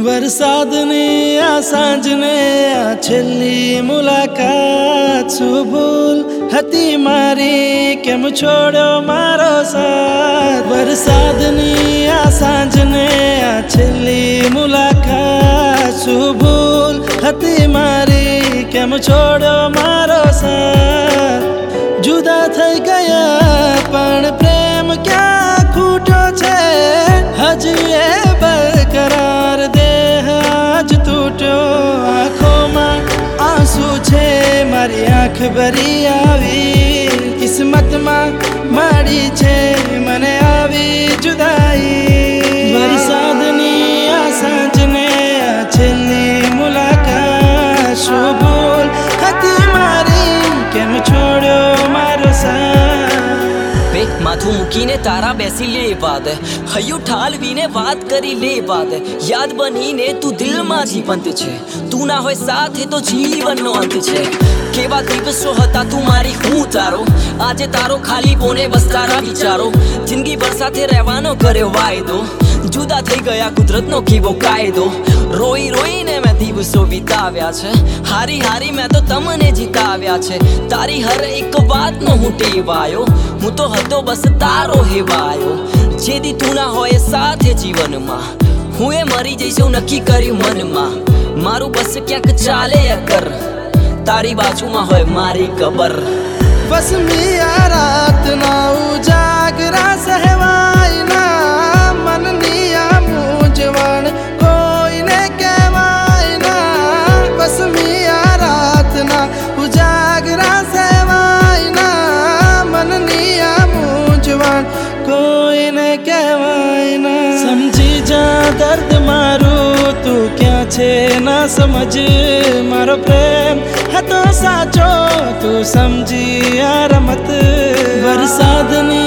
વરસાદની આ સાંજને આ છેલ્લી મુલાકાત શું ભૂલ હતી મારી, કેમ છોડ્યો મારો સાથ। વરસાદની આ સાંજને આ છેલ્લી મુલાકાત શું ભૂલ હતી મારી, કેમ છોડ્યો મારો સાથ। જુદા થઈ ગયા પણ પ્રેમ ક્યાં ખૂટ્યો છે, હજી એ બરકરાર દેહ આજ તૂટ્યો। આંખોમાં આંસુ છે મારી આંખ ભરી આવી, કિસ્મતમાં માડી છે મને આવી જુદાઈ। વરસાદની આ સાંજને આ છેલ્લી મુલાકાત શું ભૂલ હતી મારી, કેમ છોડ્યો મારો સાથ। માથું મૂકીને તારા બેસી લે બાદ, હૈયું ઠાલવીને વાત કરી લે બાદ, યાદ બનીને તું દિલમાં જીવંત છે, તું ના હોય સાથે તો જીવનનો અંત છે। કેવા દિવસો હતા તું મારી હું તારો, આજે તારો ખાલી બોને બસ તારા વિચારો, જિંદગી ભર સાથે રહેવાનો કર્યો વાયદો, જુદા થઈ ગયા કુદરતનો કેવો કાયદો। રોઈ રોઈને મેં દિવસો વિતાવ્યા છે, હારી હારી મેં તો તમને જીતાવ્યા છે, તારી હર એક વાતનો હું ટેવાયો, હું તો હતો બસ તારો હેવાયો। જેદી તું ના હોય સાથે જીવનમાં, હું એ મરી જઈશ એવું નક્કી કર્યું મનમાં, મારું બસ ક્યાંક ચાલે અગર તારી બાજુમાં હોય મારી કબર। બસ મિયા રાતના ઉજાગરા સહેવાય ના, મનની આ મૂંઝવણ કોઈને કહેવાય ના। બસ મિયા રાતના ઉજાગરા સહેવાય ના, મનની આ મૂંઝવણ કોઈને કહેવાય ના। સમજી જા દર્દ મારું તું ક્યાં છે ના સમજ, મારો પ્રેમ હતો સાચો તું સમજી આ રમત। વરસાદની